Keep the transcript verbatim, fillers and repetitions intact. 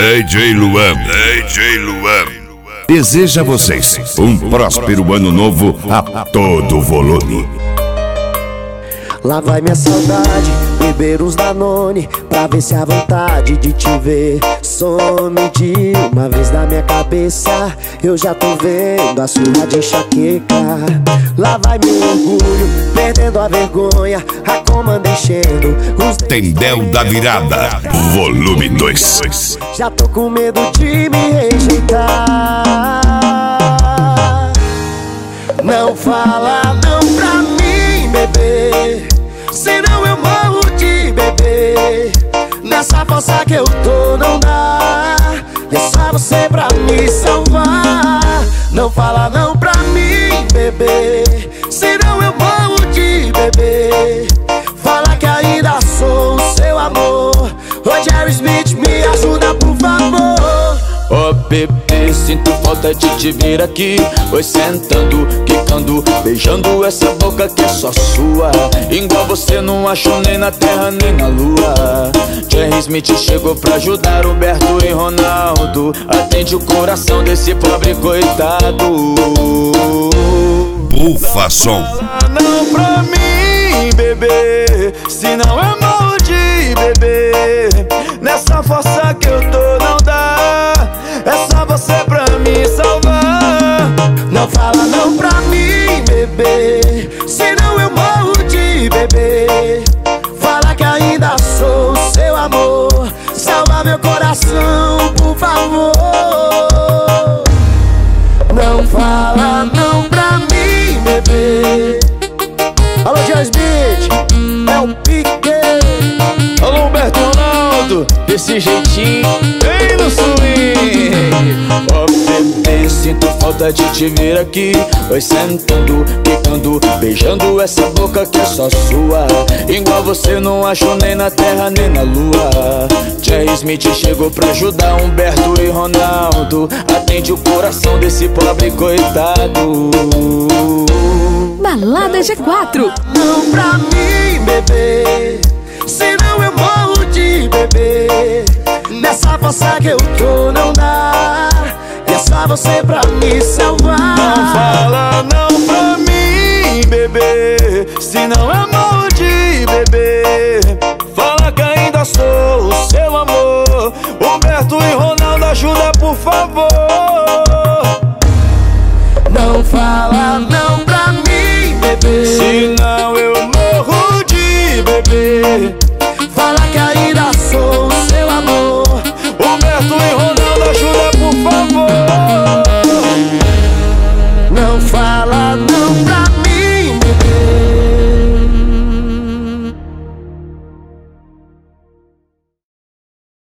D J Luan, D J Luan, deseja a vocês um próspero ano novo a todo volume. Lá vai minha saudade, beber uns Danone pra ver se a vontade de te ver some de uma vez da minha cabeça. Eu já tô vendo a sua de enxaqueca. Lá vai meu orgulho, perdendo a vergonha, a comanda enchendo os Tendel da Virada, volume dois. Já tô com medo de me rejeitar. Não fala não pra mim, bebê, senão eu morro de beber. Nessa força que eu tô não dá, é só você pra me salvar. Não fala não pra mim, bebê, senão eu morro de beber. Fala que ainda sou o seu amor. Ô Jerry Smith, me ajuda por favor. Ô oh, bebê, sinto falta de te ver aqui. Oi, sentando, quicando, beijando essa boca que é só sua. Igual você não achou nem na terra nem na lua. Jerry Smith chegou pra ajudar Humberto e Ronaldo. Atende o coração desse pobre coitado. Bufa som. Não pra mim, bebê, senão eu morro de beber. Nessa força que eu tô não dá, é só você pra me salvar. Não fala não pra mim, bebê, senão eu morro de beber. Fala que ainda sou o seu amor. Salva meu coração, por favor. Não fala não pra mim, bebê. Alô, Jerry Smith, é o Pique. Alô, Humberto Ronaldo, desse jeitinho, vem no swing. Ó, bebê, sinto falta de te ver aqui. Oi, sentando, quicando, beijando essa boca que é só sua. Igual você não achou nem na terra nem na lua. Jerry Smith chegou pra ajudar Humberto e Ronaldo. Atende o coração desse pobre coitado. Balada G quatro. Não pra mim, bebê, senão eu morro de beber. Nessa força que eu tô não dá, é só você pra me salvar. Não fala não pra mim, bebê, senão eu morro de beber.